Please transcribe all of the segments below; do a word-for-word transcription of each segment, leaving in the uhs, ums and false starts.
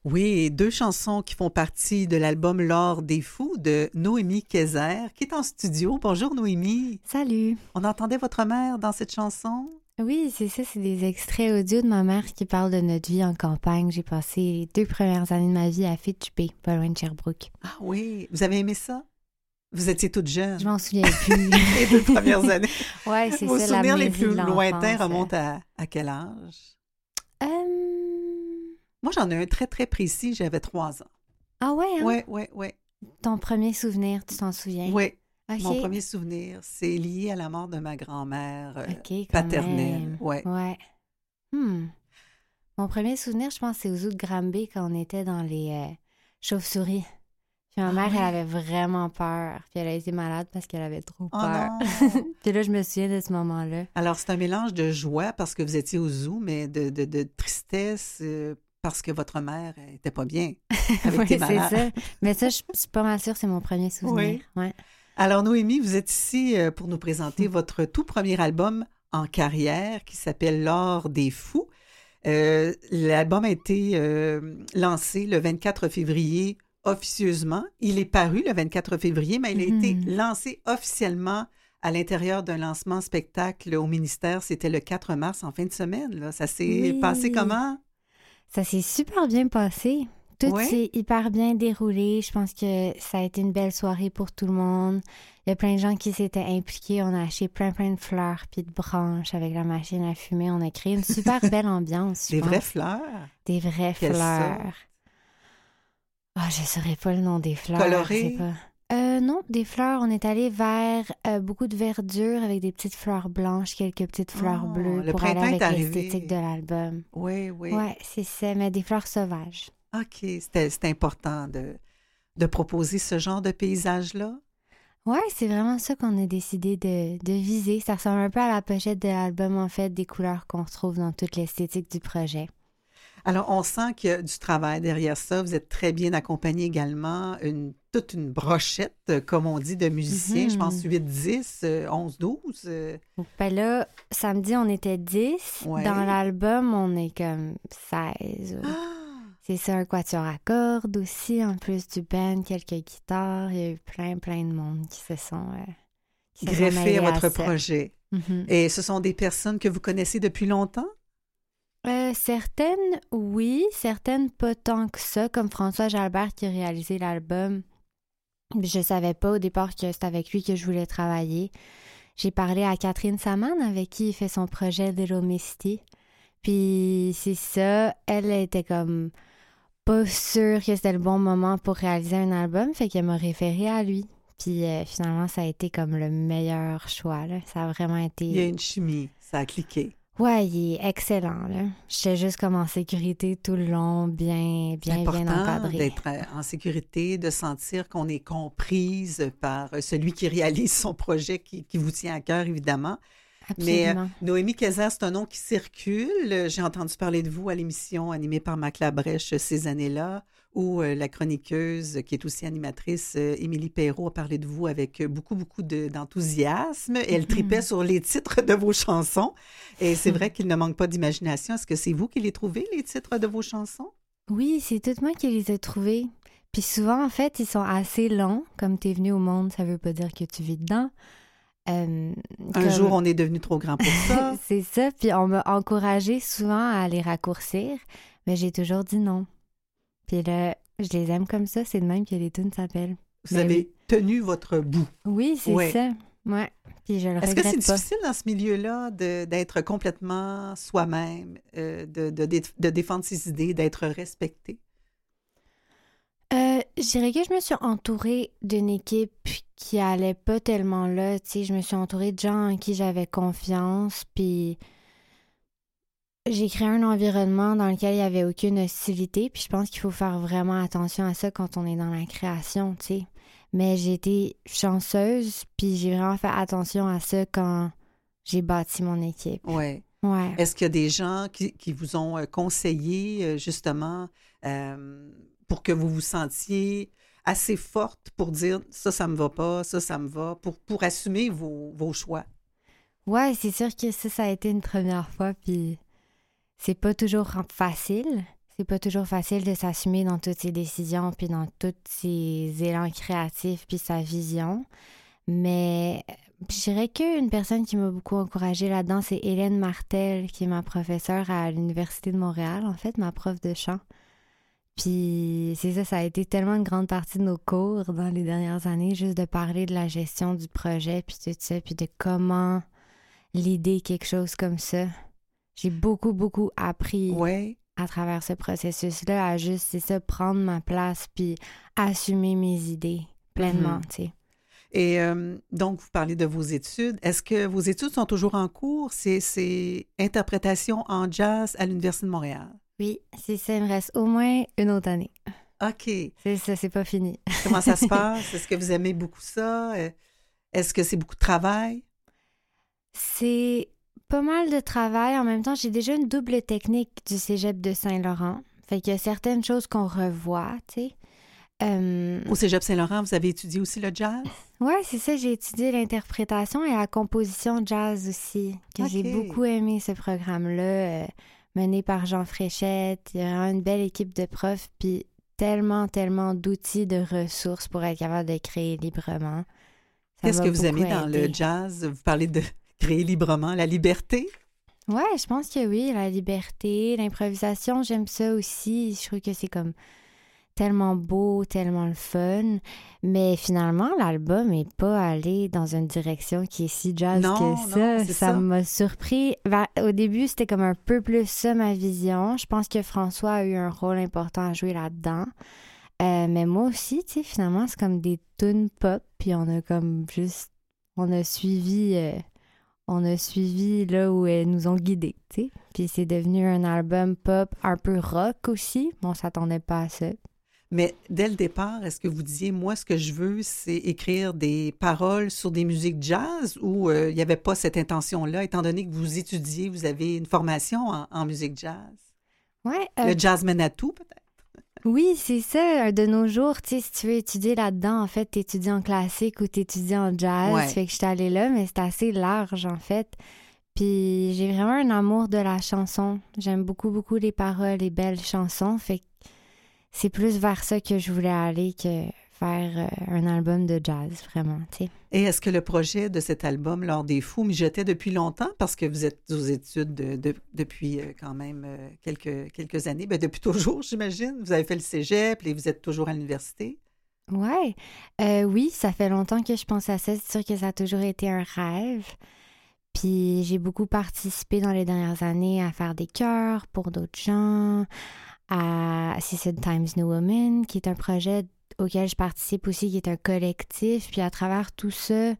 Oui, deux chansons qui font partie de l'album L'Or des Fous de Noémie Kayser, qui est en studio. Bonjour Noémie. Salut. On entendait votre mère dans cette chanson? Oui, c'est ça, c'est des extraits audio de ma mère qui parlent de notre vie en campagne. J'ai passé les deux premières années de ma vie à Fitchupé, pas loin de Sherbrooke. Ah oui, vous avez aimé ça? Vous étiez toute jeune. Je m'en souviens plus. Les deux premières années. Oui, c'est Vos ça, souvenirs la les plus de lointains remontent à, à quel âge? Euh... Moi, j'en ai un très, très précis. J'avais trois ans. Ah ouais, hein? Oui, oui, oui. Ton premier souvenir, tu t'en souviens? Oui. Okay. Mon premier souvenir, c'est lié à la mort de ma grand-mère euh, okay, paternelle. Ouais. Ouais. Hmm. Mon premier souvenir, je pense, c'est aux Zoos de Granby quand on était dans les euh, chauves-souris. Puis ma ah, mère, oui? elle avait vraiment peur. Puis elle a été malade parce qu'elle avait trop oh, peur. Puis là, je me souviens de ce moment-là. Alors, c'est un mélange de joie parce que vous étiez au zoo, mais de, de, de tristesse euh, parce que votre mère n'était pas bien. Oui, c'est ça. Mais ça, je suis pas mal sûre que c'est mon premier souvenir. Oui. Ouais. Alors, Noémie, vous êtes ici pour nous présenter votre tout premier album en carrière qui s'appelle L'Or des Fous. Euh, l'album a été euh, lancé le vingt-quatre février officieusement. Il est paru le vingt-quatre février, mais il a mm-hmm. été lancé officiellement à l'intérieur d'un lancement spectacle au ministère. C'était le quatre mars, en fin de semaine. Là. Ça s'est oui. passé comment? Ça s'est super bien passé. Tout oui. s'est hyper bien déroulé. Je pense que ça a été une belle soirée pour tout le monde. Il y a plein de gens qui s'étaient impliqués. On a acheté plein, plein de fleurs puis de branches avec la machine à fumer. On a créé une super belle ambiance. Des pense. vraies fleurs? Des vraies Quelle fleurs. sorte? Ah, oh, je ne saurais pas le nom des fleurs. Colorées? Pas... Euh, non, des fleurs. On est allé vers euh, beaucoup de verdure avec des petites fleurs blanches, quelques petites fleurs oh, bleues le pour aller avec arrivé. l'esthétique de l'album. Oui, oui. Oui, c'est ça, mais des fleurs sauvages. OK, c'était, c'était important de, de proposer ce genre de paysage-là? Oui, c'est vraiment ça qu'on a décidé de, de viser. Ça ressemble un peu à la pochette de l'album, en fait, des couleurs qu'on retrouve dans toute l'esthétique du projet. Alors, on sent qu'il y a du travail derrière ça. Vous êtes très bien accompagné également. Une, toute une brochette, comme on dit, de musiciens. Mm-hmm. Je pense huit, dix, onze, douze. Ben là, samedi, on était dix. Ouais. Dans l'album, on est comme seize. Ah! C'est ça, un quatuor à cordes aussi, en plus du band, quelques guitares. Il y a eu plein, plein de monde qui se sont euh, qui greffés à votre à projet. Mm-hmm. Et ce sont des personnes que vous connaissez depuis longtemps? Euh, certaines, oui. Certaines, pas tant que ça, comme François Jalbert qui a réalisé l'album. Je savais pas au départ que c'était avec lui que je voulais travailler. J'ai parlé à Catherine Saman, avec qui il fait son projet Little Misty. Puis c'est ça, elle était comme pas sûre que c'était le bon moment pour réaliser un album, fait qu'elle m'a référé à lui. Puis euh, finalement, ça a été comme le meilleur choix, là. Ça a vraiment été... Il y a une chimie, ça a cliqué. Ouais, il est excellent, là. J'étais juste comme en sécurité tout le long, bien, bien, bien encadré. D'être en sécurité, de sentir qu'on est comprise par celui qui réalise son projet, qui, qui vous tient à cœur, évidemment. Absolument. Mais euh, Noémie Kayser, c'est un nom qui circule. J'ai entendu parler de vous à l'émission animée par Mac Labrèche ces années-là, où euh, la chroniqueuse, qui est aussi animatrice, euh, Émilie Perrault, a parlé de vous avec beaucoup, beaucoup de, d'enthousiasme. Et elle tripait sur les titres de vos chansons. Et c'est vrai qu'il ne manque pas d'imagination. Est-ce que c'est vous qui les trouvez, les titres de vos chansons? Oui, c'est tout moi qui les ai trouvés. Puis souvent, en fait, ils sont assez longs. Comme t'es venu au monde, ça veut pas dire que tu vis dedans. Euh, un comme... jour, on est devenu trop grand pour ça. C'est ça. Puis on m'a encouragée souvent à les raccourcir, mais j'ai toujours dit non. Puis là, je les aime comme ça. C'est de même que les tunes s'appellent. Vous mais avez oui. tenu votre bout. Oui, c'est ouais. ça. Ouais. Puis je le Est-ce regrette que c'est pas. difficile dans ce milieu-là de, d'être complètement soi-même, euh, de, de, de défendre ses idées, d'être respecté? Euh, je dirais que je me suis entourée d'une équipe qui allait pas tellement là, tu sais, je me suis entourée de gens en qui j'avais confiance, puis j'ai créé un environnement dans lequel il y avait aucune hostilité, puis je pense qu'il faut faire vraiment attention à ça quand on est dans la création, tu sais. Mais j'ai été chanceuse, puis j'ai vraiment fait attention à ça quand j'ai bâti mon équipe. Oui. Ouais. Est-ce qu'il y a des gens qui, qui vous ont conseillé, justement, euh, pour que vous vous sentiez assez forte pour dire « ça, ça me va pas, ça, ça me va », pour, pour assumer vos, vos choix? Ouais, c'est sûr que ça, ça a été une première fois, puis c'est pas toujours facile. c'est pas toujours facile de s'assumer dans toutes ses décisions, puis dans tous ses élans créatifs, puis sa vision. Mais je dirais qu'une personne qui m'a beaucoup encouragée là-dedans, c'est Hélène Martel, qui est ma professeure à l'Université de Montréal, en fait, ma prof de chant. Puis c'est ça, ça a été tellement une grande partie de nos cours dans les dernières années, juste de parler de la gestion du projet, puis tout ça, puis de comment l'idée quelque chose comme ça. J'ai beaucoup, beaucoup appris ouais. à travers ce processus-là, à juste, c'est ça, prendre ma place, puis assumer mes idées pleinement, Mm-hmm. tu sais. Et euh, donc, vous parlez de vos études. Est-ce que vos études sont toujours en cours? C'est, c'est interprétation en jazz à l'Université de Montréal. Oui, c'est ça, il me reste au moins une autre année. OK. C'est ça, c'est pas fini. Comment ça se passe? Est-ce que vous aimez beaucoup ça? Est-ce que c'est beaucoup de travail? C'est pas mal de travail. En même temps, j'ai déjà une double technique du cégep de Saint-Laurent. Fait qu'il y a certaines choses qu'on revoit, tu sais. Euh... Au cégep Saint-Laurent, vous avez étudié aussi le jazz? Oui, c'est ça. J'ai étudié l'interprétation et la composition jazz aussi. Que okay. J'ai beaucoup aimé ce programme-là, euh, mené par Jean Fréchette. Il y a vraiment une belle équipe de profs, puis tellement, tellement d'outils, de ressources pour être capable de créer librement. Ça Qu'est-ce que vous aimez aider. dans le jazz? Vous parlez de créer librement, la liberté? Oui, je pense que oui, la liberté, l'improvisation, j'aime ça aussi. Je trouve que c'est comme tellement beau, tellement le fun. Mais finalement, l'album n'est pas allé dans une direction qui est si jazz non, que ça. Non, c'est ça ça m'a surpris. Au début, c'était comme un peu plus ça, ma vision. Je pense que François a eu un rôle important à jouer là-dedans. Euh, mais moi aussi, tu sais, finalement, c'est comme des tunes pop, puis on a comme juste... On a suivi... Euh, on a suivi là où elles nous ont guidés, tu sais. Puis c'est devenu un album pop un peu rock aussi. On s'attendait pas à ça. Mais dès le départ, est-ce que vous disiez, moi, ce que je veux, c'est écrire des paroles sur des musiques jazz ou il euh, n'y avait pas cette intention-là, étant donné que vous étudiez, vous avez une formation en, en musique jazz? Ouais. Euh, le jazz mène à tout, peut-être? Oui, c'est ça. De nos jours, tu sais, si tu veux étudier là-dedans, en fait, t'étudies en classique ou t'étudies en jazz. Ouais. Fait que j'étais allée là, mais c'est assez large, en fait. Puis j'ai vraiment un amour de la chanson. J'aime beaucoup, beaucoup les paroles, les belles chansons. Fait que c'est plus vers ça que je voulais aller que vers euh, un album de jazz, vraiment, tu sais. Et est-ce que le projet de cet album, L'Or des Fous, mijotait depuis longtemps? Parce que vous êtes aux études de, de, depuis euh, quand même euh, quelques, quelques années. Bien, depuis toujours, j'imagine. Vous avez fait le cégep et vous êtes toujours à l'université. Ouais. Euh, oui, ça fait longtemps que je pense à ça. C'est sûr que ça a toujours été un rêve. Puis j'ai beaucoup participé dans les dernières années à faire des chœurs pour d'autres gens, à Seaside Times New Woman, qui est un projet auquel je participe aussi, qui est un collectif. Puis à travers tout ça,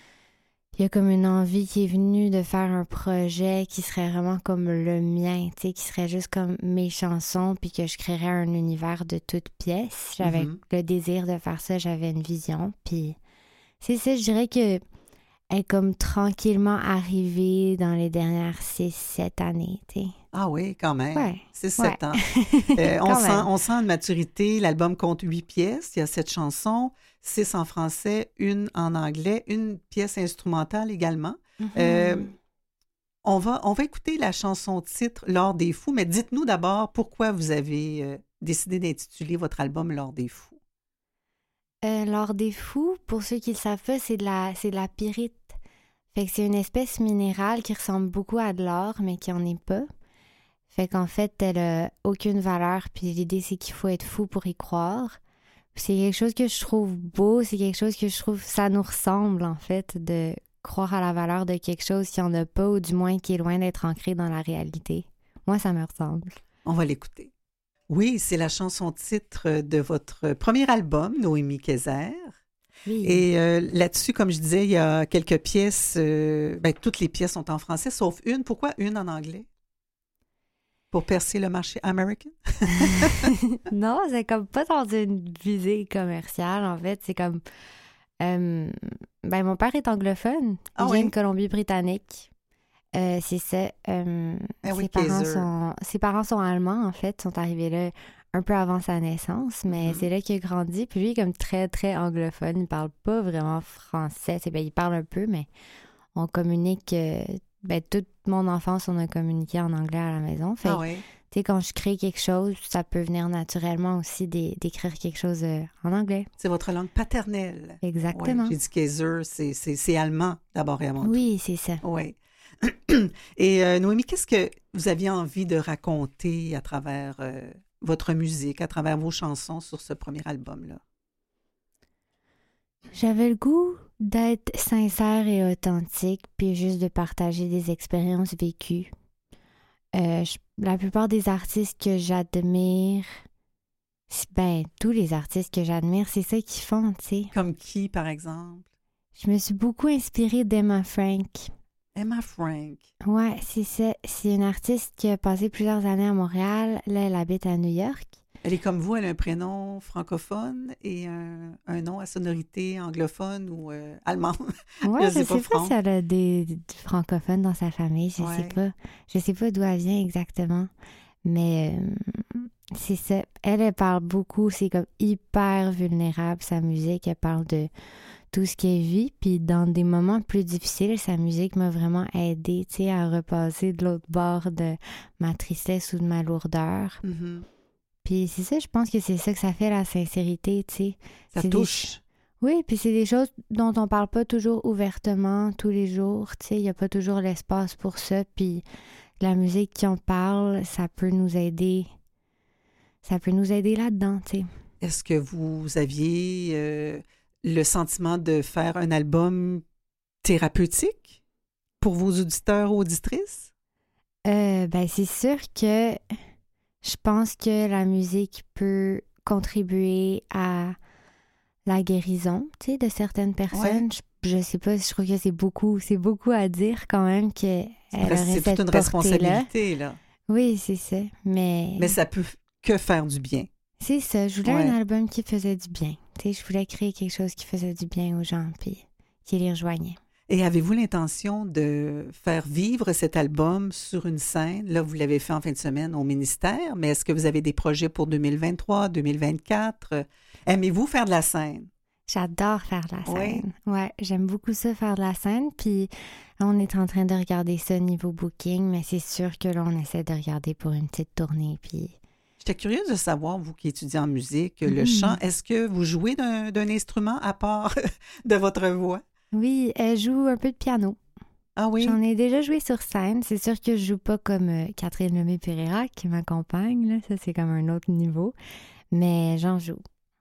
il y a comme une envie qui est venue de faire un projet qui serait vraiment comme le mien, tu sais, qui serait juste comme mes chansons, puis que je créerais un univers de toutes pièces. J'avais mm-hmm. le désir de faire ça, j'avais une vision. Puis c'est ça, je dirais que elle est comme tranquillement arrivée dans les dernières six sept années, tu sais. Ah oui, quand même. Ouais. six sept ouais. ans. Euh, on, sent, on sent une maturité. L'album compte huit pièces. Il y a sept chansons, six en français, une en anglais, une pièce instrumentale également. Mm-hmm. Euh, on, va, on va écouter la chanson titre « L'Or des Fous », mais dites-nous d'abord pourquoi vous avez euh, décidé d'intituler votre album « L'Or des Fous ». Euh, L'Or des Fous, pour ceux qui le savent pas, c'est de la, c'est de la pyrite. Fait que c'est une espèce minérale qui ressemble beaucoup à de l'or, mais qui en est pas. Fait qu'en fait, elle a aucune valeur, puis l'idée, c'est qu'il faut être fou pour y croire. C'est quelque chose que je trouve beau, c'est quelque chose que je trouve, ça nous ressemble, en fait, de croire à la valeur de quelque chose qui en a pas, ou du moins qui est loin d'être ancré dans la réalité. Moi, ça me ressemble. On va l'écouter. Oui, c'est la chanson-titre de votre premier album, Noémie Kayser. Oui. Et euh, là-dessus, comme je disais, il y a quelques pièces, euh, ben, toutes les pièces sont en français, sauf une. Pourquoi une en anglais? Pour percer le marché américain? Non, c'est comme pas dans une visée commerciale, en fait. C'est comme... Euh, ben, mon père est anglophone. Ah, il oui? vient de Colombie-Britannique. Euh, c'est ça. Euh, ah, oui, ses, parents sont, ses parents sont allemands, en fait. Sont arrivés là un peu avant sa naissance, mais mm-hmm. c'est là qu'il a grandi. Puis lui, il est comme très, très anglophone. Il parle pas vraiment français. C'est, ben, il parle un peu, mais on communique... Euh, ben, toute mon enfance, on a communiqué en anglais à la maison. Fait ah oui. Tu sais, quand je crée quelque chose, ça peut venir naturellement aussi d'é- d'écrire quelque chose euh, en anglais. C'est votre langue paternelle. Exactement. Ouais, j'ai dit Kaiser, c'est, c'est, c'est allemand d'abord et avant tout. Oui, c'est ça. Oui. Et euh, Noémie, qu'est-ce que vous aviez envie de raconter à travers euh, votre musique, à travers vos chansons sur ce premier album-là? J'avais le goût d'être sincère et authentique, puis juste de partager des expériences vécues. Euh, je- la plupart des artistes que j'admire, c'est- ben, tous les artistes que j'admire, c'est ça qu'ils font, tu sais. Comme qui, par exemple? Je me suis beaucoup inspirée d'Emma Frank. Emma Frank. Ouais, c'est ça. C'est une artiste qui a passé plusieurs années à Montréal. Là, elle habite à New York. Elle est comme vous, elle a un prénom francophone et un, un nom à sonorité anglophone ou euh, allemande. Ouais, Je je sais sais pas, pas Franck. si elle a des, des francophones dans sa famille, je Ouais. sais pas. Je sais pas d'où elle vient exactement. Mais euh, c'est ça. Elle, elle parle beaucoup, c'est comme hyper vulnérable, sa musique. Elle parle de tout ce qu'elle vit. Puis dans des moments plus difficiles, sa musique m'a vraiment aidée, tu sais, à repasser de l'autre bord de ma tristesse ou de ma lourdeur. Mhm. Puis c'est ça, je pense que c'est ça que ça fait, la sincérité, tu sais. Ça C'est des touche. Oui, puis c'est des choses dont on parle pas toujours ouvertement tous les jours, tu sais, il y a pas toujours l'espace pour ça, puis la musique qui en parle, ça peut nous aider, ça peut nous aider là-dedans, tu sais. Est-ce que vous aviez euh, le sentiment de faire un album thérapeutique pour vos auditeurs ou auditrices? Euh, ben c'est sûr que je pense que la musique peut contribuer à la guérison, tu sais, de certaines personnes. Je, je sais pas, je trouve que c'est beaucoup, c'est beaucoup à dire quand même que elle aurait C'est cette toute une portée-là. responsabilité, là. Oui, c'est ça, mais... Mais ça peut que faire du bien. C'est ça, je voulais Ouais. un album qui faisait du bien. Tu sais, je voulais créer quelque chose qui faisait du bien aux gens, puis qui les rejoignait. Et avez-vous l'intention de faire vivre cet album sur une scène? Là, vous l'avez fait en fin de semaine au ministère, mais est-ce que vous avez des projets pour deux mille vingt-trois, deux mille vingt-quatre? Aimez-vous faire de la scène? J'adore faire de la Oui. scène. Ouais, j'aime beaucoup ça, faire de la scène. Puis là, on est en train de regarder ça niveau booking, mais c'est sûr que là, on essaie de regarder pour une petite tournée. Puis J'étais curieuse de savoir, vous qui étudiez en musique, le Mhm. chant, est-ce que vous jouez d'un, d'un instrument à part de votre voix? oui, elle joue un peu de piano. Ah oui? J'en ai déjà joué sur scène. C'est sûr que je joue pas comme euh, Catherine Lemay-Pereira qui m'accompagne. Là. Ça, c'est comme un autre niveau. Mais j'en joue.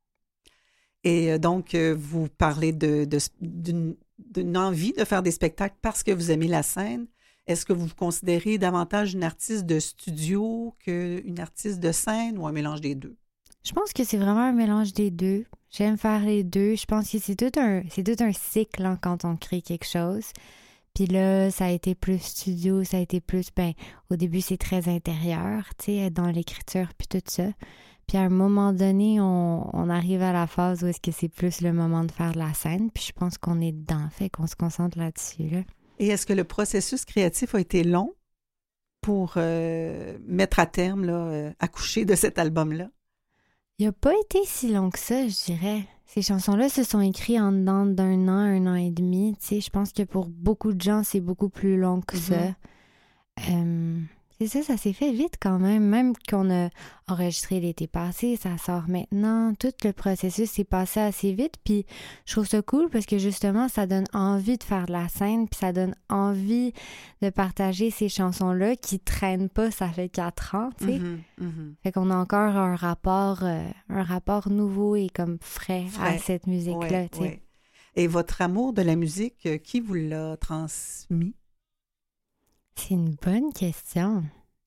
Et euh, donc, euh, vous parlez de, de- d'une, d'une envie de faire des spectacles parce que vous aimez la scène. Est-ce que vous vous considérez davantage une artiste de studio qu'une artiste de scène ou un mélange des deux? Je pense que c'est vraiment un mélange des deux. J'aime faire les deux. Je pense que c'est tout un, c'est tout un cycle hein, quand on crée quelque chose. Puis là, ça a été plus studio, ça a été plus, ben, au début, c'est très intérieur, tu sais, être dans l'écriture puis tout ça. Puis à un moment donné, on, on arrive à la phase où est-ce que c'est plus le moment de faire de la scène. Puis je pense qu'on est dedans, fait qu'on se concentre là-dessus, là. Et est-ce que le processus créatif a été long pour euh, mettre à terme, là, euh, accoucher de cet album-là? Il n'a pas été si long que ça, je dirais. Ces chansons-là se sont écrites en dedans d'un an, un an et demi. Tu sais, je pense que pour beaucoup de gens, c'est beaucoup plus long que ça. Euh, c'est ça, ça s'est fait vite quand même. Même qu'on a enregistré l'été passé, ça sort maintenant. Tout le processus s'est passé assez vite. Puis je trouve ça cool parce que justement, ça donne envie de faire de la scène. Puis ça donne envie de partager ces chansons-là qui traînent pas, ça fait quatre ans, tu sais. Mhm, mhm. Fait qu'on a encore un rapport, euh, un rapport nouveau et comme frais, Frais. à cette musique-là, Ouais, tu sais. ouais. Et votre amour de la musique, euh, qui vous l'a transmis? C'est une bonne question.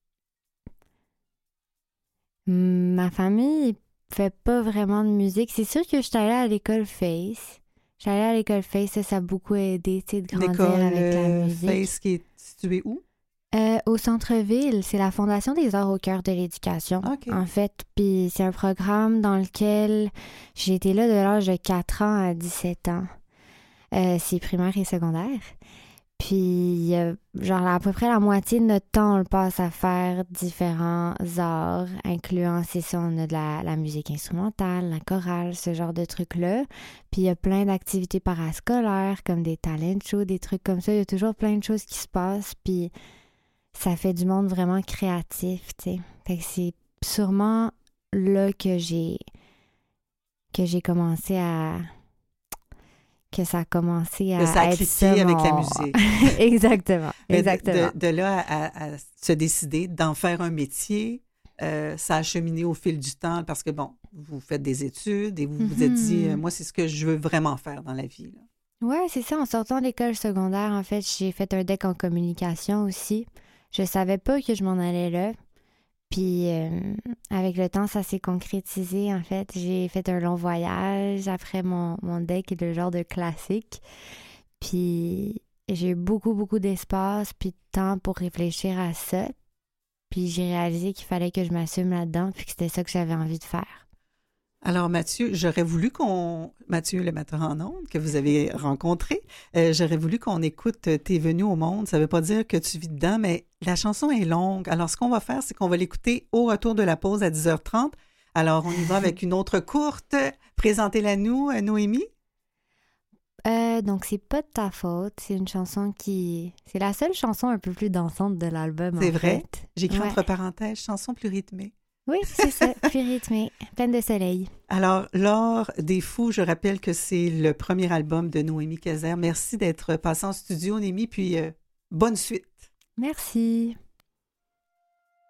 Hmm, Ma famille fait pas vraiment de musique. C'est sûr que je suis allée à l'école Face. Je suis allée à l'école Face, ça, ça a beaucoup aidé, tu sais, de grandir L'école avec la euh, musique. Face qui est située où? Euh, au centre-ville, c'est la Fondation des arts au cœur de l'éducation, OK. en fait. Puis c'est un programme dans lequel j'ai été là de l'âge de quatre ans à dix-sept ans. Euh, c'est primaire et secondaire. Puis, euh, genre, à peu près la moitié de notre temps, on le passe à faire différents arts, incluant, c'est ça, on a de la, la musique instrumentale, la chorale, ce genre de trucs-là. Puis, il y a plein d'activités parascolaires, comme des talent shows, des trucs comme ça. Il y a toujours plein de choses qui se passent. Puis, ça fait du monde vraiment créatif, tu sais. Fait que c'est sûrement là que j'ai que j'ai commencé à que ça a commencé à que ça a être cliqué ça, avec mon... la musique. Exactement, Mais exactement. De, de, de là à, à, à se décider d'en faire un métier, euh, ça a cheminé au fil du temps parce que, bon, vous faites des études et vous vous êtes dit, euh, Mhm. moi, c'est ce que je veux vraiment faire dans la vie, là. Ouais, c'est ça. En sortant de l'école secondaire, en fait, j'ai fait un deck en communication aussi. Je savais pas que je m'en allais là. Puis, euh, avec le temps, ça s'est concrétisé, en fait. J'ai fait un long voyage après mon, mon deck, le genre de classique. Puis, j'ai eu beaucoup, beaucoup d'espace puis de temps pour réfléchir à ça. Puis, j'ai réalisé qu'il fallait que je m'assume là-dedans puis que c'était ça que j'avais envie de faire. Alors, Mathieu, j'aurais voulu qu'on... Mathieu, le metteur en ondes, que vous avez rencontré, euh, j'aurais voulu qu'on écoute euh, T'es venu au monde. Ça ne veut pas dire que tu vis dedans, mais la chanson est longue. Alors, ce qu'on va faire, c'est qu'on va l'écouter au retour de la pause à dix heures trente. Alors, on y va avec une autre courte. Présentez-la nous, euh, Noémie. Euh, donc, c'est pas de ta faute. C'est une chanson qui... C'est la seule chanson un peu plus dansante de l'album, en C'est vrai. fait. J'écris Ouais. entre parenthèses, chanson plus rythmée. Oui, c'est ça. Plus rythmée, pleine de soleil. Alors, L'Or des Fous, je rappelle que c'est le premier album de Noémie Kayser. Merci d'être passée en studio, Noémie, puis euh, bonne suite. Merci.